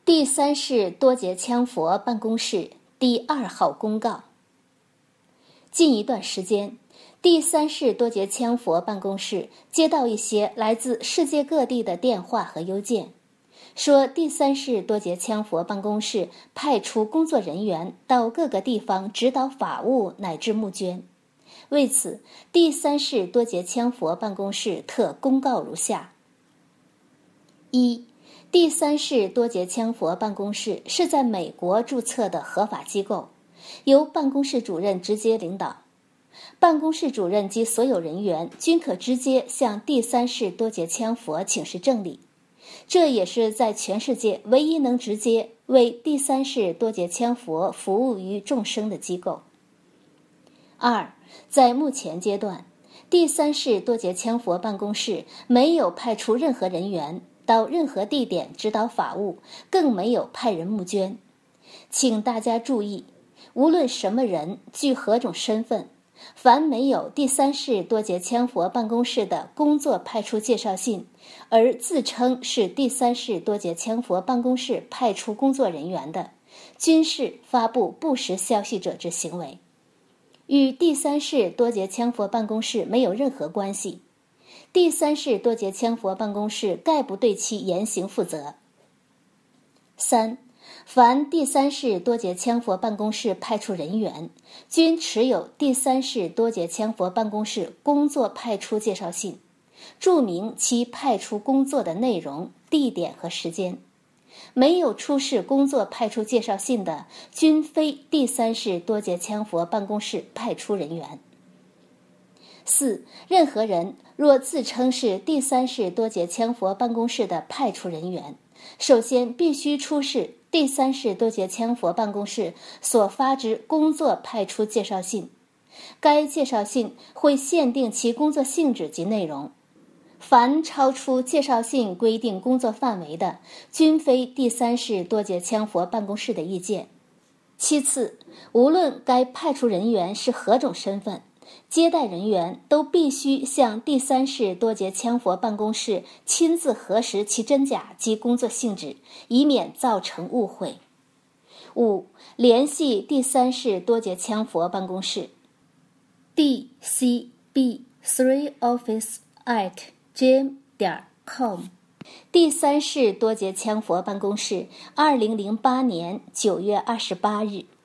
第三世多杰羌佛办公室第2号公告。近一段时间，第三世多杰羌佛办公室接到一些来自世界各地的电话和邮件，说第三世多杰羌佛办公室派出工作人员到各个地方指导法务乃至募捐。为此，第三世多杰羌佛办公室特公告如下：一、第三世多杰羌佛办公室是在美国注册的合法机构，由办公室主任直接领导。办公室主任及所有人员均可直接向第三世多杰羌佛请示正理，这也是在全世界唯一能直接为第三世多杰羌佛服务于众生的机构。二、在目前阶段，第三世多杰羌佛办公室没有派出任何人员到任何地点指导法务，更没有派人募捐。请大家注意，无论什么人，具何种身份，凡没有第三世多杰羌佛办公室的工作派出介绍信，而自称是第三世多杰羌佛办公室派出工作人员的，均是发布不实消息者之行为，与第三世多杰羌佛办公室没有任何关系。第三世多杰羌佛办公室概不对其言行负责。三、凡第三世多杰羌佛办公室派出人员，均持有第三世多杰羌佛办公室工作派出介绍信，注明其派出工作的内容、地点和时间。没有出示工作派出介绍信的，均非第三世多杰羌佛办公室派出人员。四、任何人若自称是第三世多杰羌佛办公室的派出人员，首先必须出示第三世多杰羌佛办公室所发之工作派出介绍信，该介绍信会限定其工作性质及内容。凡超出介绍信规定工作范围的，均非第三世多杰羌佛办公室的意见。其次，无论该派出人员是何种身份，接待人员都必须向第三世多杰羌佛办公室亲自核实其真假及工作性质，以免造成误会。五、联系第三世多杰羌佛办公室 dcb3office@gmail.com。 第三世多杰羌佛办公室2008年9月28日。